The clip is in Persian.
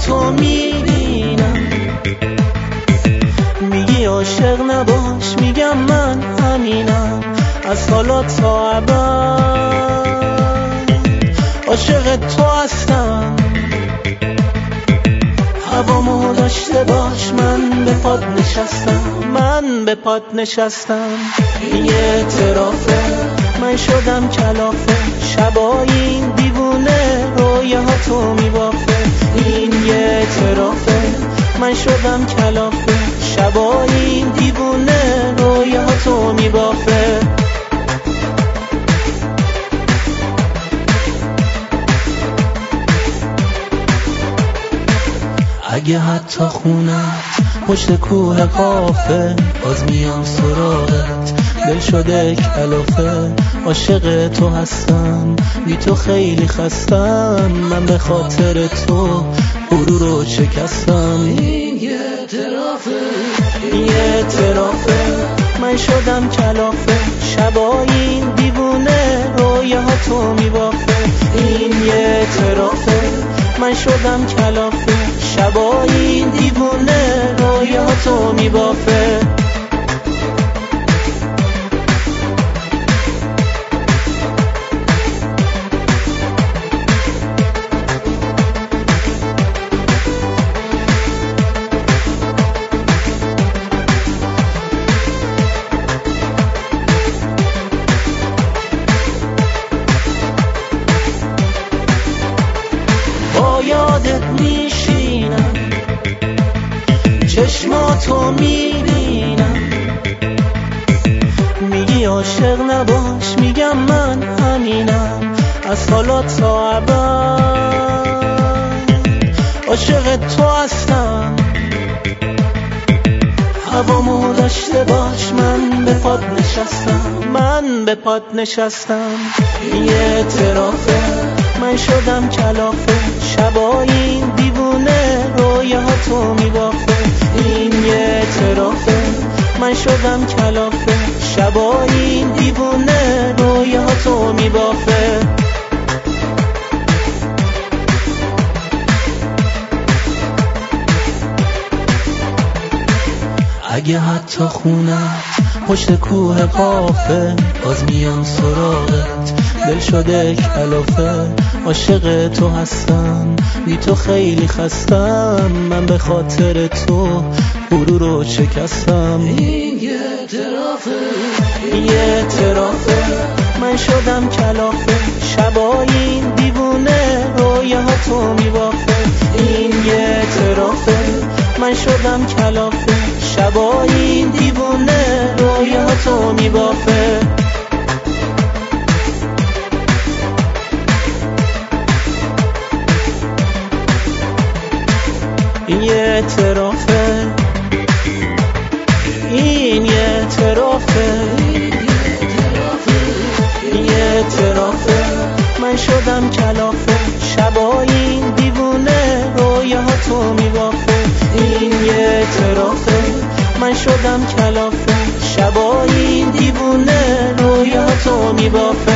چشماتو میبینم، میگی عاشق نباش، میگم من همینم از حالا تا ابد، عاشق تو هستم. هوامو داشته باش، من به پات نشستم، من به پات نشستم. این یه اعترافه، من شدم کلافه، شبای این دیوونه رویاها تو میبافه. این یه اعترافه، من شدم کلافه، شبای این دیوونه رویاها تو میبافه. اگه حتی خونت پشت کوه قافه، باز میام سراغت، دل شده کلافه، عاشق تو هستم، بی تو خیلی خستم، من به خاطر تو غرور رو شکستم. این یه اعترافه، این یه اعترافه، من شدم کلافه، شبای این دیوونه رویاها تو میبافه. این یه اعترافه، من شدم کلافه، شبای این دیوونه رویاها تو میبافه. یادت میشینم، چشماتو میبینم، میگی عاشق نباش، میگم من همینم از حالا تا ابد، عاشق تو هستم. هوامو داشته باش، من به پات نشستم، من به پات نشستم. یه اعترافه، من شدم کلافه، شبای این دیوونه رویاها تو میبافه. این یه اعترافه، من شدم کلافه، شبای این دیوونه رویاها تو میبافه. اگه حتی خونت پشت کوه قافه، باز میام سراغت، دل شده کلافه، عاشق تو هستم، بی تو خیلی خستم، من به خاطر تو غرور رو شکستم. این یه اعترافه، این یه اعترافه، من شدم کلافه، شبای این دیوونه رویاها تو میبافه. این یه اعترافه، من شدم کلافه، شبای این دیوونه رویاها تو میبافه. این یه اعترافه، این یه اعترافه، این یه اعترافه، من شدم کلافه، شبای این دیوونه رویاها تو میبافه. این یه اعترافه، من شدم کلافه، شبای این دیوونه رویاها تو میبافه.